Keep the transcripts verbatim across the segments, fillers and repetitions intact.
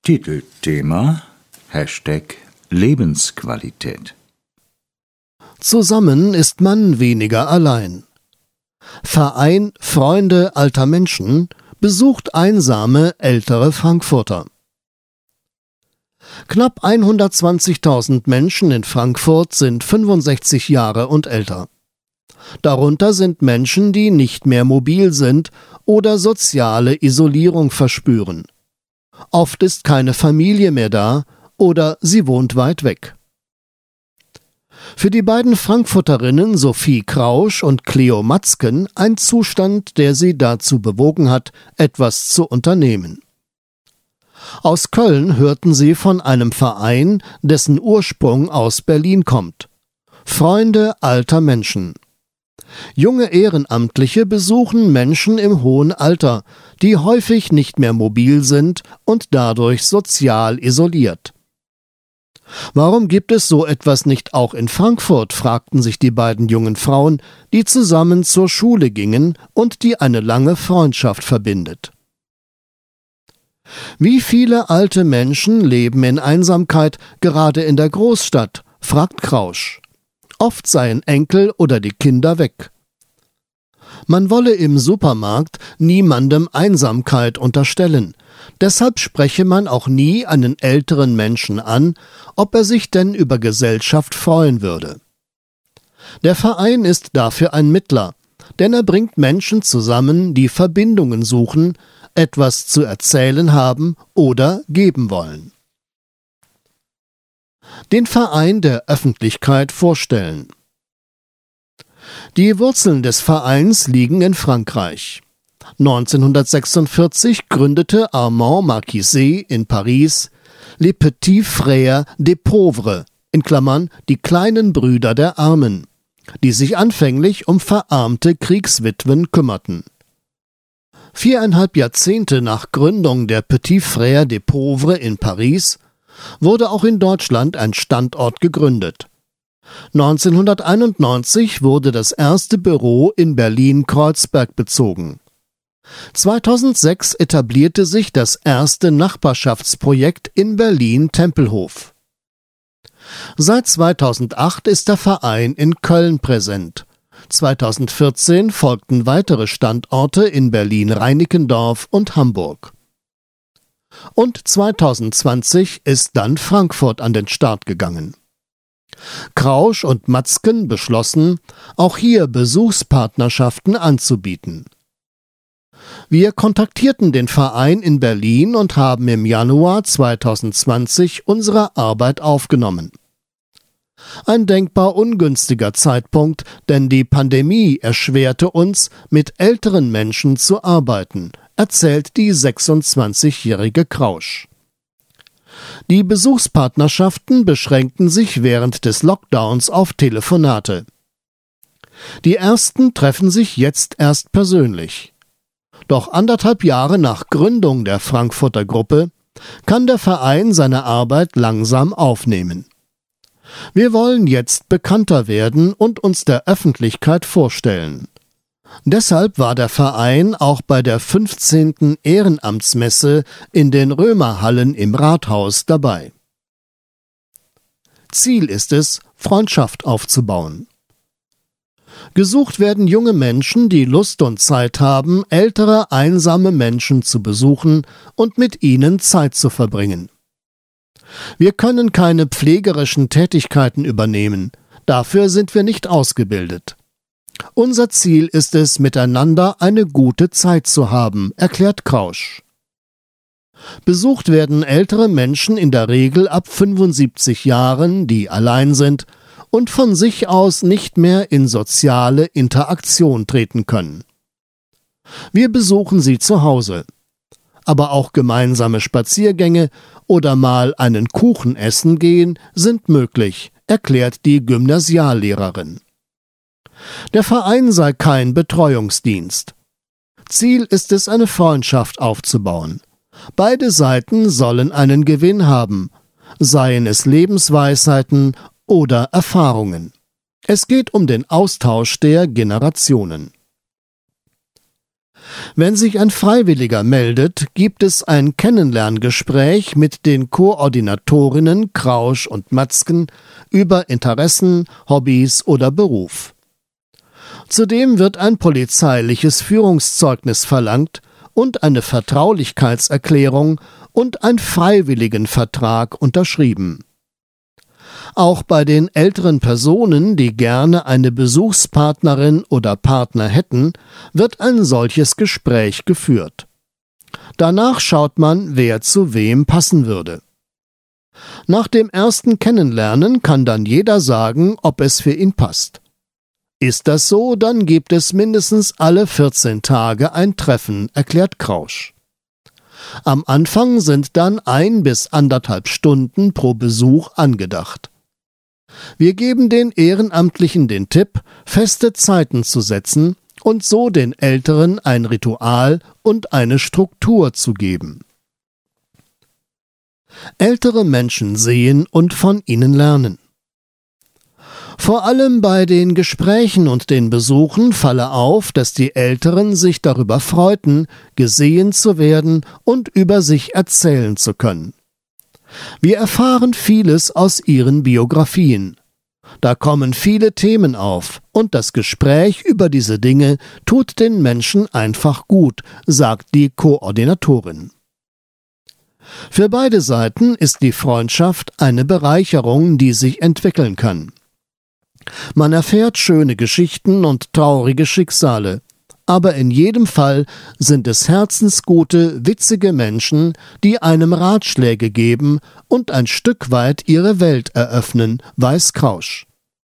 Titelthema Hashtag Lebensqualität. Zusammen ist man weniger allein. Verein Freunde alter Menschen besucht einsame ältere Frankfurter. Knapp hundertzwanzigtausend Menschen in Frankfurt sind fünfundsechzig Jahre und älter. Darunter sind Menschen, die nicht mehr mobil sind oder soziale Isolierung verspüren. Oft ist keine Familie mehr da oder sie wohnt weit weg. Für die beiden Frankfurterinnen Sophie Krausch und Cleo Matzken ein Zustand, der sie dazu bewogen hat, etwas zu unternehmen. Aus Köln hörten sie von einem Verein, dessen Ursprung aus Berlin kommt. Freunde alter Menschen. Junge Ehrenamtliche besuchen Menschen im hohen Alter, die häufig nicht mehr mobil sind und dadurch sozial isoliert. Warum gibt es so etwas nicht auch in Frankfurt, fragten sich die beiden jungen Frauen, die zusammen zur Schule gingen und die eine lange Freundschaft verbindet. Wie viele alte Menschen leben in Einsamkeit, gerade in der Großstadt, fragt Krausch. Oft seien Enkel oder die Kinder weg. Man wolle im Supermarkt niemandem Einsamkeit unterstellen. Deshalb spreche man auch nie einen älteren Menschen an, ob er sich denn über Gesellschaft freuen würde. Der Verein ist dafür ein Mittler, denn er bringt Menschen zusammen, die Verbindungen suchen, etwas zu erzählen haben oder geben wollen. Den Verein der Öffentlichkeit vorstellen. Die Wurzeln des Vereins liegen in Frankreich. neunzehnhundertsechsundvierzig gründete Armand Marquiset in Paris Les Petits Frères des Pauvres, in Klammern die kleinen Brüder der Armen, die sich anfänglich um verarmte Kriegswitwen kümmerten. Viereinhalb Jahrzehnte nach Gründung der Petits Frères des Pauvres in Paris wurde auch in Deutschland ein Standort gegründet. neunzehnhunderteinundneunzig wurde das erste Büro in Berlin-Kreuzberg bezogen. zweitausendsechs etablierte sich das erste Nachbarschaftsprojekt in Berlin-Tempelhof. Seit zweitausendacht ist der Verein in Köln präsent. zweitausendvierzehn folgten weitere Standorte in Berlin-Reinickendorf und Hamburg. Und zweitausendzwanzig ist dann Frankfurt an den Start gegangen. Krausch und Matzken beschlossen, auch hier Besuchspartnerschaften anzubieten. Wir kontaktierten den Verein in Berlin und haben im Januar zweitausendzwanzig unsere Arbeit aufgenommen. Ein denkbar ungünstiger Zeitpunkt, denn die Pandemie erschwerte uns, mit älteren Menschen zu arbeiten, erzählt die sechsundzwanzigjährige Krausch. Die Besuchspartnerschaften beschränkten sich während des Lockdowns auf Telefonate. Die ersten treffen sich jetzt erst persönlich. Doch anderthalb Jahre nach Gründung der Frankfurter Gruppe kann der Verein seine Arbeit langsam aufnehmen. Wir wollen jetzt bekannter werden und uns der Öffentlichkeit vorstellen. Deshalb war der Verein auch bei der fünfzehnten Ehrenamtsmesse in den Römerhallen im Rathaus dabei. Ziel ist es, Freundschaft aufzubauen. Gesucht werden junge Menschen, die Lust und Zeit haben, ältere, einsame Menschen zu besuchen und mit ihnen Zeit zu verbringen. Wir können keine pflegerischen Tätigkeiten übernehmen, dafür sind wir nicht ausgebildet. Unser Ziel ist es, miteinander eine gute Zeit zu haben, erklärt Krausch. Besucht werden ältere Menschen in der Regel ab fünfundsiebzig Jahren, die allein sind und von sich aus nicht mehr in soziale Interaktion treten können. Wir besuchen sie zu Hause. Aber auch gemeinsame Spaziergänge oder mal einen Kuchen essen gehen sind möglich, erklärt die Gymnasiallehrerin. Der Verein sei kein Betreuungsdienst. Ziel ist es, eine Freundschaft aufzubauen. Beide Seiten sollen einen Gewinn haben, seien es Lebensweisheiten oder Erfahrungen. Es geht um den Austausch der Generationen. Wenn sich ein Freiwilliger meldet, gibt es ein Kennenlerngespräch mit den Koordinatorinnen Krausch und Matzken über Interessen, Hobbys oder Beruf. Zudem wird ein polizeiliches Führungszeugnis verlangt und eine Vertraulichkeitserklärung und ein Freiwilligenvertrag unterschrieben. Auch bei den älteren Personen, die gerne eine Besuchspartnerin oder Partner hätten, wird ein solches Gespräch geführt. Danach schaut man, wer zu wem passen würde. Nach dem ersten Kennenlernen kann dann jeder sagen, ob es für ihn passt. Ist das so, dann gibt es mindestens alle vierzehn Tage ein Treffen, erklärt Krausch. Am Anfang sind dann ein bis anderthalb Stunden pro Besuch angedacht. Wir geben den Ehrenamtlichen den Tipp, feste Zeiten zu setzen und so den Älteren ein Ritual und eine Struktur zu geben. Ältere Menschen sehen und von ihnen lernen. Vor allem bei den Gesprächen und den Besuchen falle auf, dass die Älteren sich darüber freuten, gesehen zu werden und über sich erzählen zu können. Wir erfahren vieles aus ihren Biografien. Da kommen viele Themen auf, und das Gespräch über diese Dinge tut den Menschen einfach gut, sagt die Koordinatorin. Für beide Seiten ist die Freundschaft eine Bereicherung, die sich entwickeln kann. Man erfährt schöne Geschichten und traurige Schicksale, aber in jedem Fall sind es herzensgute, witzige Menschen, die einem Ratschläge geben und ein Stück weit ihre Welt eröffnen, weiß Krausch.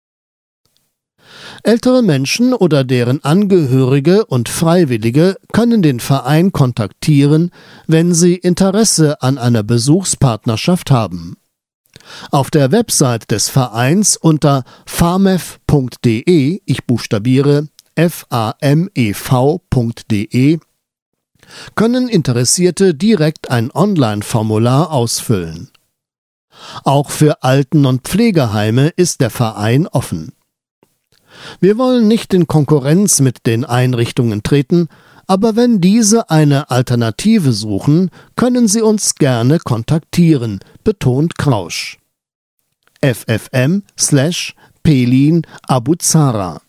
Ältere Menschen oder deren Angehörige und Freiwillige können den Verein kontaktieren, wenn sie Interesse an einer Besuchspartnerschaft haben. Auf der Website des Vereins unter famev punkt de, ich buchstabiere f a m e v punkt de, können Interessierte direkt ein Online-Formular ausfüllen. Auch für Alten- und Pflegeheime ist der Verein offen. Wir wollen nicht in Konkurrenz mit den Einrichtungen treten, aber wenn diese eine Alternative suchen, können sie uns gerne kontaktieren, betont Krausch. ffm slash Pelin Abuzara.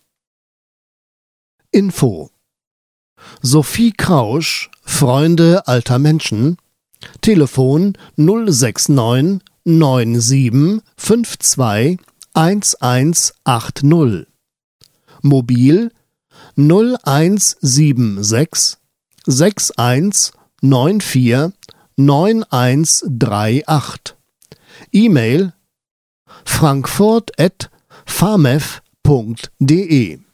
Info: Sophie Krausch, Freunde alter Menschen, Telefon null sechs neun neun sieben fünf zwei eins eins acht null, Mobil null eins sieben sechs sechs eins neun vier neun eins drei acht, E-Mail frankfurt at famev punkt de.